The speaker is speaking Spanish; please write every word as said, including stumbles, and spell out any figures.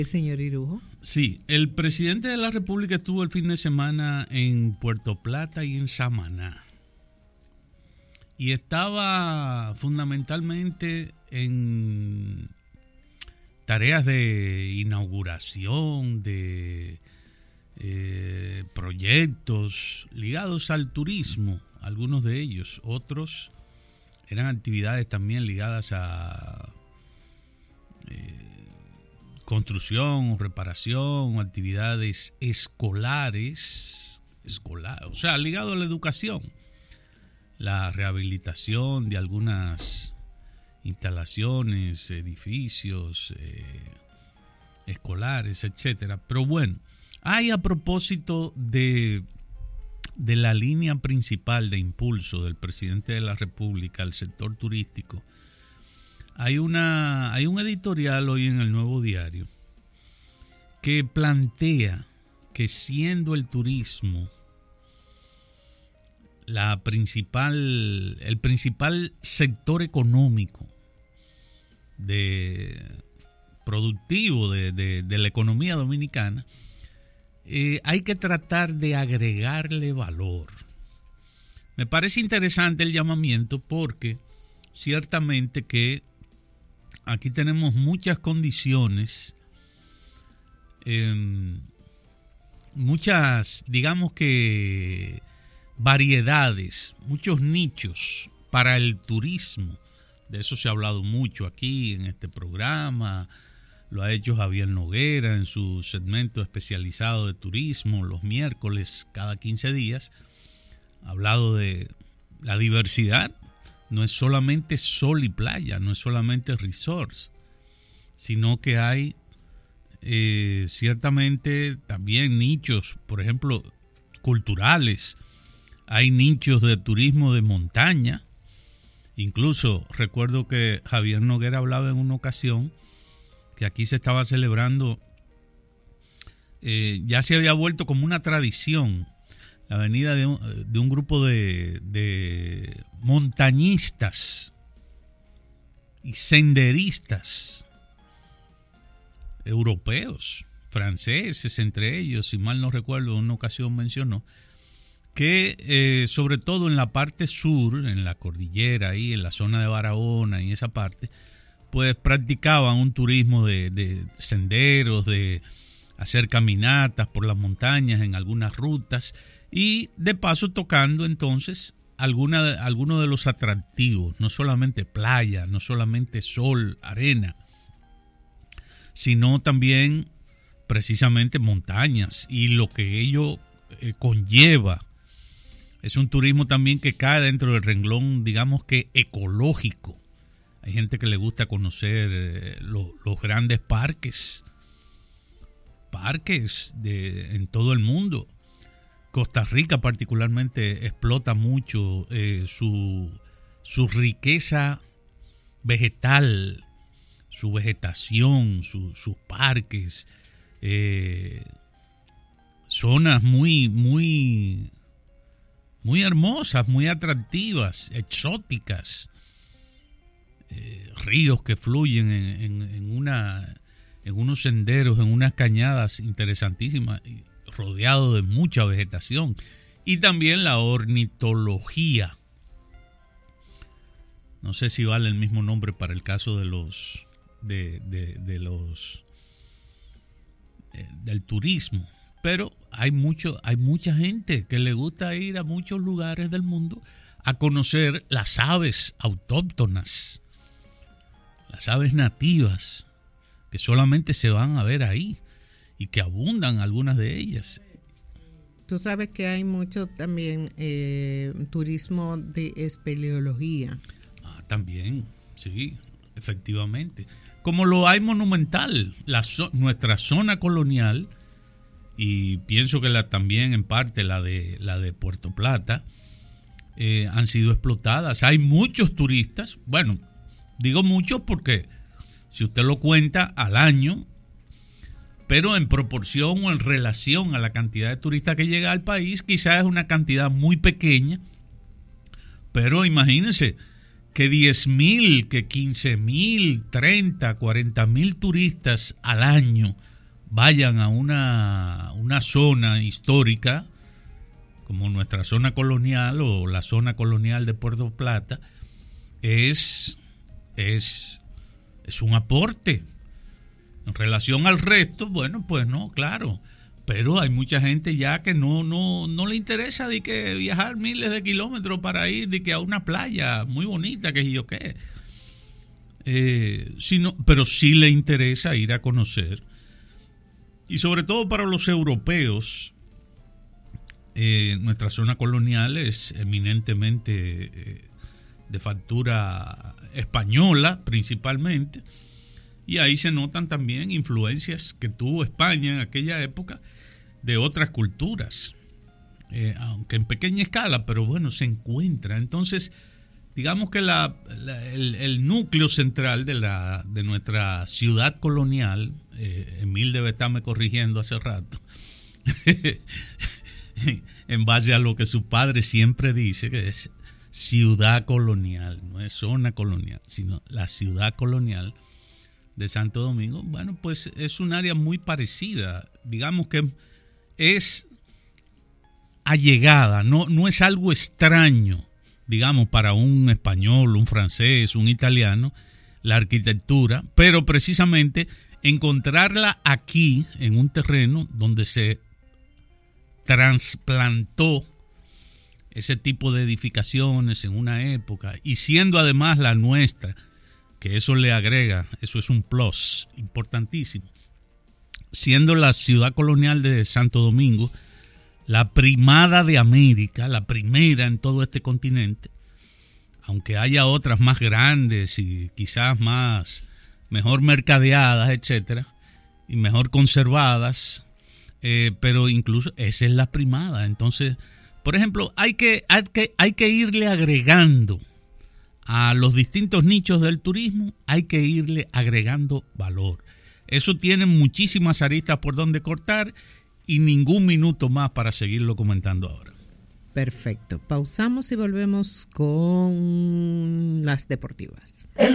Señor Irujo. Sí, el presidente de la República estuvo el fin de semana en Puerto Plata y en Samaná. Y estaba fundamentalmente en tareas de inauguración, de eh, proyectos ligados al turismo, algunos de ellos. Otros eran actividades también ligadas a eh, construcción, reparación, actividades escolares, escolar, o sea, ligado a la educación, la rehabilitación de algunas instalaciones, edificios eh, escolares, etcétera. Pero bueno, hay a propósito de, de la línea principal de impulso del presidente de la República al sector turístico, Hay una hay un editorial hoy en el Nuevo Diario que plantea que siendo el turismo la principal el principal sector económico de productivo de, de, de la economía dominicana, eh, hay que tratar de agregarle valor. Me parece interesante el llamamiento porque ciertamente que aquí tenemos muchas condiciones, eh, muchas, digamos que, variedades, muchos nichos para el turismo. De eso se ha hablado mucho aquí en este programa, lo ha hecho Javier Noguera en su segmento especializado de turismo los miércoles cada quince días. Ha hablado de la diversidad. No es solamente sol y playa, no es solamente resorts, sino que hay eh, ciertamente también nichos, por ejemplo, culturales. Hay nichos de turismo de montaña. Incluso recuerdo que Javier Noguera hablaba en una ocasión que aquí se estaba celebrando, eh, ya se había vuelto como una tradición, la venida de un, de un grupo de, de montañistas y senderistas europeos, franceses entre ellos, si mal no recuerdo, en una ocasión mencionó que eh, sobre todo en la parte sur, en la cordillera, ahí en la zona de Barahona y esa parte, pues practicaban un turismo de, de senderos, de hacer caminatas por las montañas en algunas rutas y de paso tocando entonces alguna, algunos de los atractivos, no solamente playa, no solamente sol, arena, sino también precisamente montañas y lo que ello eh, conlleva. Es un turismo también que cae dentro del renglón, digamos que ecológico. Hay gente que le gusta conocer eh, lo, los grandes parques, parques de, en todo el mundo. Costa Rica particularmente explota mucho eh, su, su riqueza vegetal, su vegetación, su, sus parques, eh, zonas muy, muy... muy hermosas, muy atractivas, exóticas, eh, ríos que fluyen en, en, en, una, en unos senderos, en unas cañadas interesantísimas, rodeado de mucha vegetación, y también la ornitología. No sé si vale el mismo nombre para el caso de los de, de, de los de, del turismo. Pero hay mucho, hay mucha gente que le gusta ir a muchos lugares del mundo a conocer las aves autóctonas, las aves nativas, que solamente se van a ver ahí y que abundan algunas de ellas. Tú sabes que hay mucho también eh, turismo de espeleología. Ah, también, sí, efectivamente. Como lo hay monumental, la zo- nuestra zona colonial. Y pienso que la, también en parte la de, la de Puerto Plata eh, han sido explotadas. Hay muchos turistas, bueno, digo muchos porque si usted lo cuenta al año, pero en proporción o en relación a la cantidad de turistas que llega al país, quizás es una cantidad muy pequeña, pero imagínense que diez mil, que quince mil, treinta, cuarenta mil turistas al año vayan a una, una zona histórica como nuestra zona colonial o la zona colonial de Puerto Plata, es, es, es un aporte. En relación al resto, bueno, pues no, claro, pero hay mucha gente ya que no, no, no le interesa de que viajar miles de kilómetros para ir de que a una playa muy bonita, que yo qué, eh, sino, pero sí le interesa ir a conocer. Y sobre todo para los europeos, eh, nuestra zona colonial es eminentemente eh, de factura española principalmente, y ahí se notan también influencias que tuvo España en aquella época de otras culturas, eh, aunque en pequeña escala, pero bueno, se encuentra. Entonces, digamos que la, la, el, el núcleo central de, la, de nuestra ciudad colonial, eh, Emil debe estarme corrigiendo hace rato, en base a lo que su padre siempre dice, que es ciudad colonial, no es zona colonial, sino la ciudad colonial de Santo Domingo. Bueno, pues es un área muy parecida, digamos que es allegada, no, no es algo extraño, digamos, para un español, un francés, un italiano, la arquitectura, pero precisamente encontrarla aquí, en un terreno donde se trasplantó ese tipo de edificaciones en una época, y siendo además la nuestra, que eso le agrega, eso es un plus importantísimo, siendo la ciudad colonial de Santo Domingo la primada de América, la primera en todo este continente, aunque haya otras más grandes y quizás más mejor mercadeadas, etcétera, y mejor conservadas, eh, pero incluso esa es la primada. Entonces, por ejemplo, hay que, hay que, hay que irle agregando a los distintos nichos del turismo, hay que irle agregando valor. Eso tiene muchísimas aristas por donde cortar y ningún minuto más para seguirlo comentando ahora. Perfecto. Pausamos y volvemos con las deportivas.